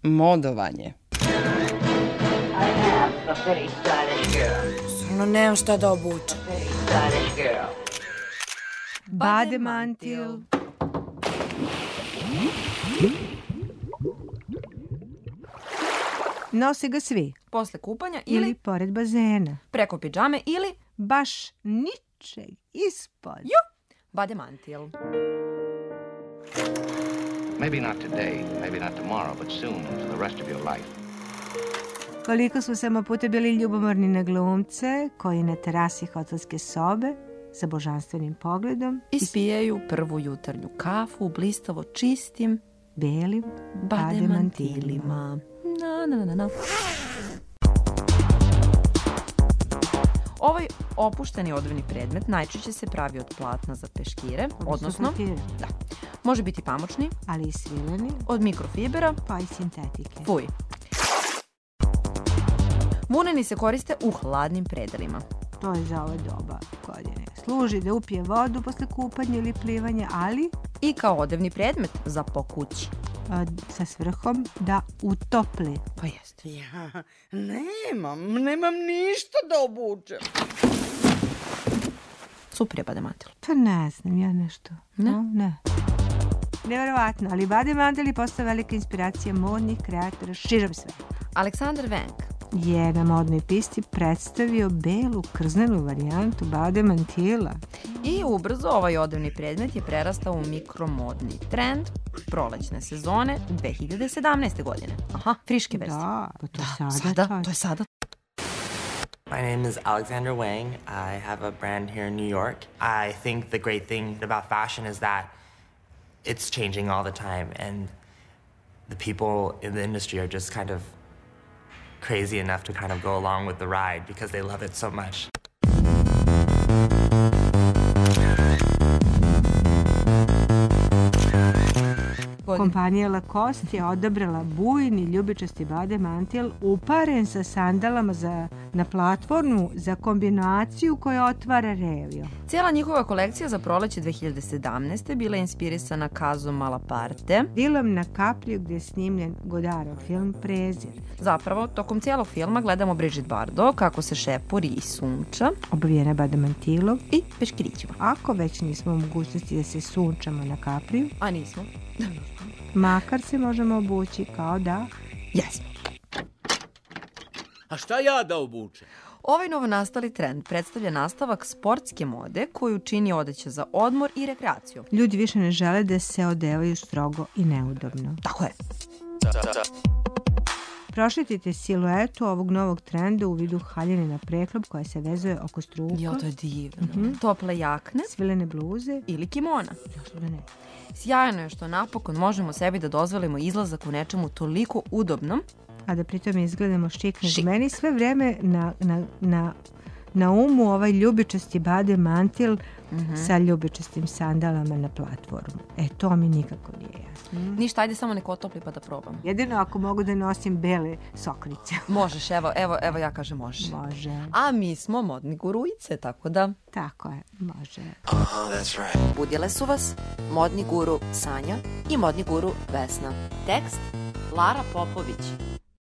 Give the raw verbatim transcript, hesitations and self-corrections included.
modovanje. Stvarno nemam šta da obučem. Bademantil. Nose ga svi. Posle kupanja ili, Ili pored bazena. preko pidžame ili Baš ničeg ispod. ju, bademantil. Maybe not today, maybe not tomorrow, but soon for the rest of your life. Koliko smo samo puta bili ljubomorni na glumce koji na terasi hotelske sobe sa božanstvenim pogledom Ispijaju prvu jutarnju kafu u blistavo čistim belim bademantilima. bademantilima. Na, na, na, na. Ovaj opušteni odevni predmet najčešće se pravi od platna za peškire, odnosno, papira. da, može biti pamučni, Ali i svileni, od mikrofibera, pa i sintetike. fuj. Vuneni se koriste u hladnim predelima. To je za ove doba godine. Služi da upije vodu posle kupanja ili plivanja, ali I kao odevni predmet za po kući. a, sa svrhom da utopli. Pa jeste. Ja nemam, nemam ništa da obučem. Super je bademantil. Pa ne znam, ja nešto. Ne? No, ne. Neverovatno, ali bademantil je postao velika inspiracija modnih kreatora širom sveta. Aleksandar Wenk Je na modnoj pisti predstavio belu krznenu varijantu bademantila. i ubrzo ovaj odevni predmet je prerastao u mikromodni trend prolećne sezone dve hiljade sedamnaeste. godine. Aha, friške verzije. Da, pa to je sada. Sada, čovječe. to je sada. My name is Alexander Wang. I have a brand here in New York. I think the great thing about fashion is that it's changing all the time, and the people in the industry are just kind of crazy enough to kind of go along with the ride because they love it so much. Kompanija Lacoste je odabrala bujni ljubičasti bademantil uparen sa sandalama za, na platformu za kombinaciju koja otvara revio. Cijela njihova kolekcija za proleće dve hiljade sedamnaeste. bila je inspirisana kazom Malaparte. Dilom na kaplju gdje je snimljen Godardov film Prezir. Zapravo, tokom cijelog filma gledamo Brigitte Bardot kako se šepuri i sunča Obavijena bademantilom. i peškirićima. Ako već nismo u mogućnosti da se sunčamo na kaplju, A nismo. makar se možemo obući kao da Jesmo. A šta ja da obučem? Ovaj novonastali trend predstavlja nastavak sportske mode koju čini odeća za odmor i rekreaciju. ljudi više ne žele da se odevaju strogo i neudobno. Tako je. Prošetite siluetu ovog novog trenda u vidu haljine na preklop koja se vezuje oko struka, Jo, to je divno. Tople jakne svilene bluze. ili kimona. Zašto da ne? Sjajno je što napokon možemo sebi da dozvolimo izlazak u nečemu toliko udobnom. A da pritom izgledamo šik. Šik. Meni sve vreme na, na, na, na umu ovaj ljubičasti bademantil sa ljubičastim sandalama na platformu. E, to mi nikako nije jasno. Ništa, ajde samo neko otopli pa da probam. Jedino ako mogu da nosim bele soknice. Možeš, evo, evo, evo ja kažem možeš. Može. A mi smo modni gurujice, tako da... Tako je, može. Budile su vas modni guru Sanja i modni guru Vesna. Tekst Lara Popović.